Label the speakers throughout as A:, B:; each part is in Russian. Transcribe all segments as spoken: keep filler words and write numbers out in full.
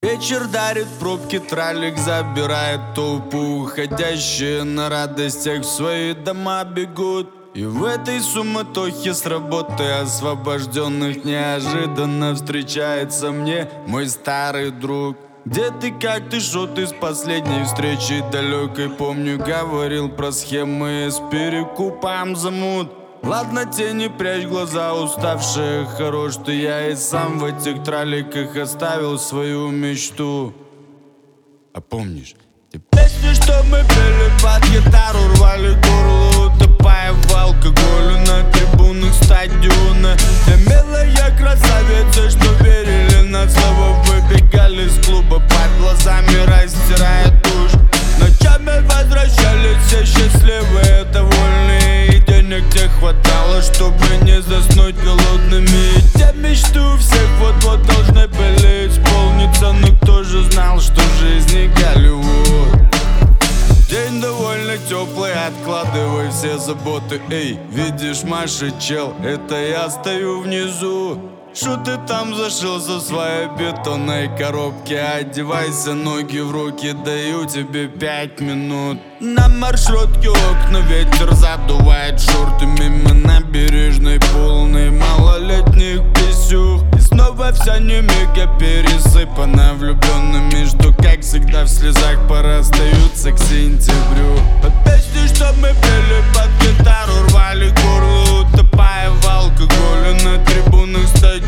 A: Вечер дарит пробки, тралик забирает толпу. Уходящие на радостях в свои дома бегут. И в этой суматохе с работы освобожденных неожиданно встречается мне мой старый друг. Где ты, как ты, шо ты с последней встречи далекой? Помню, говорил про схемы с перекупом замут. Ладно, тени, прячь глаза, уставшие, хорош ты. Я и сам в этих траликах оставил свою мечту. А помнишь те песни, что мы пели под гитару, рвали горло, утопая в алкоголе на трибунах стадиона? Те милые красавицы, что верили на слово, выбегали из клуба под глазами, растирая тушь. Ночами возвращались все счастливые, довольные, и денег тех хватало, чтобы не заснуть голодными. И те мечты у всех вот-вот должны были исполниться, но кто же знал, что жизнь не Голливуд? День довольно теплый, откладывай все заботы. Эй, видишь, Маша, чел, это я стою внизу. Шо ты там зашился в своей бетонной коробке? Одевайся, ноги в руки, даю тебе пять минут. На маршрутке окна, ветер задувает шорты. Мимо набережной полной малолетних писюх. И снова вся немига пересыпана влюбленными, что, как всегда, в слезах порастаются к сентябрю. Под песни, что мы пели под гитару, рвали горло, утопая в алкоголе на трибунах стадиона.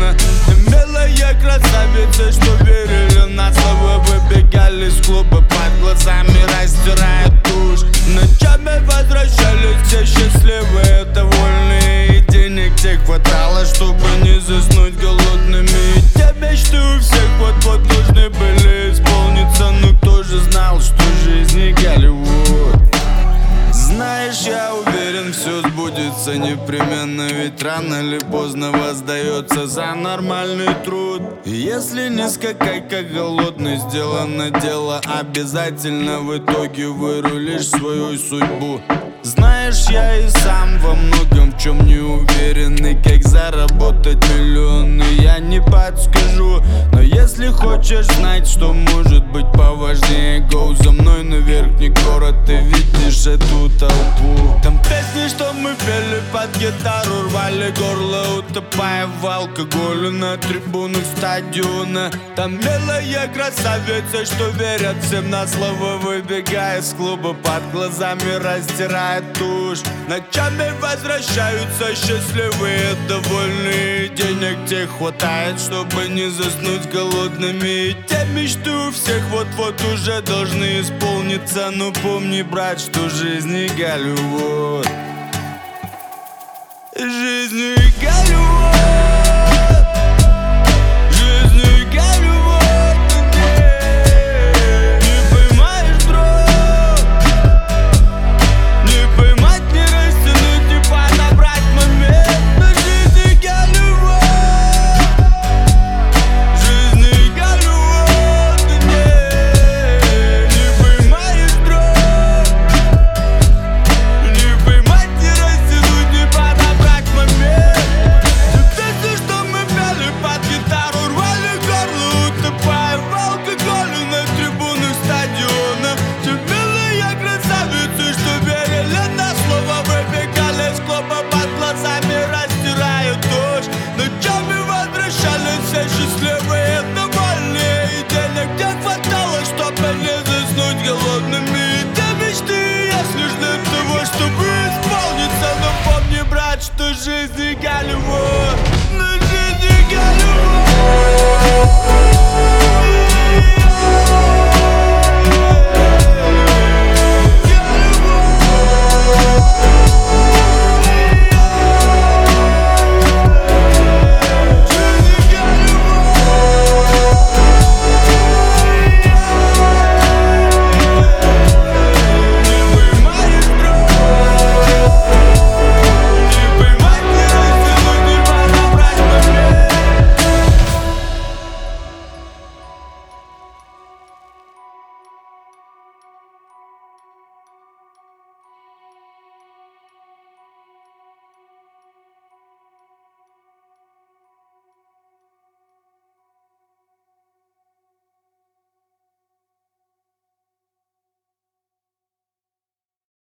A: Милые красавицы, что верили на слово, выбегали из клуба под глазами, растирая тушь. Ночами возвращались все счастливые, довольные, и денег тех хватало, чтобы не заснуть голодными. И те мечты у всех вот-вот должны были исполниться, но кто же знал, что жизнь не Голливуд? Знаешь, я уверен, все сбудется непременно, ведь рано или поздно воздается за нормальный труд. И если не скакать, как голодный, сделано дело, обязательно в итоге вырулишь свою судьбу. Знаешь, я и сам во многом в чем не уверен, и как заработать миллионы я не подскажу. Но если хочешь знать, что может быть поважнее, go за мной на верхний город, ты видишь эту толпу. Там песни, что мы пели под гитару, рвали горло, утопая в алкоголе на трибунах стадиона. Там милые красавицы, что верят всем на слово, выбегая из клуба под глазами, растирая тушь. Ночами возвращаются счастливые, довольные, денег тех хватает, чтобы не заснуть голодными. И те мечты у всех вот-вот уже должны исполниться, но помни, брат, что жизнь не Голливуд. Жизнь не Голливуд.